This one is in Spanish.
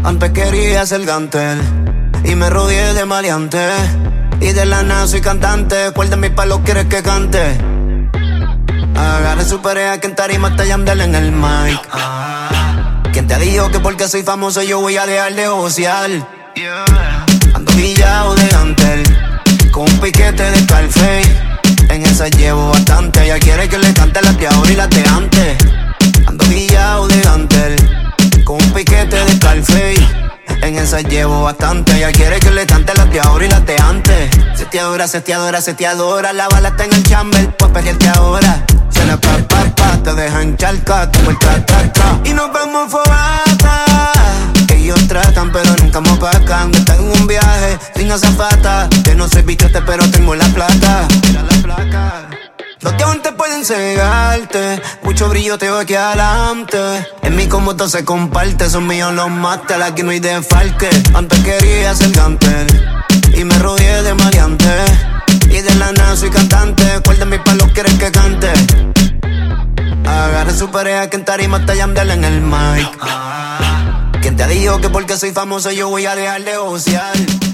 Antes quería ser gantel y me rodeé de maleantes. Y de la nada soy cantante. ¿Cuál de mis palos quieres que cante? Agarre su pareja que en tarima está Yandel en el mic. ¿Quién te dijo que porque soy famoso yo voy a dejar de josear? Ando guillado de gantel con un piquete de Scarface. En esa llevo bastante. Ella quiere que le cante las de ahora y las de antes. Ando guillado de gantel con un piquete de Scarface. En esa llevo bastante. Ella quiere que le cante las de ahora y las de antes. Seteadora, seteadora, seteadora. La bala está en el chamber, pues pelearte ahora. Se la pa, te deja encharca, te vuelta a y nos vemos fogata. Ellos tratan pero nunca me opacan. Estás en un viaje sin azafata. Que no soy bichote pero tengo la plata. Mira la placa. Los diamantes pueden cegarte, mucho brillo tengo aquí adelante. En mi cómodo se comparte, son míos los máster, aquí no hay desfalque. Antes quería ser gantel y me rodeé de maleantes. Y de la nada soy cantante. ¿Cuál de mis palos quieres que cante? Agarre su pareja que en tarima está Yandel en el mic. ¿Quién te dijo que porque soy famoso yo voy a dejar de josear?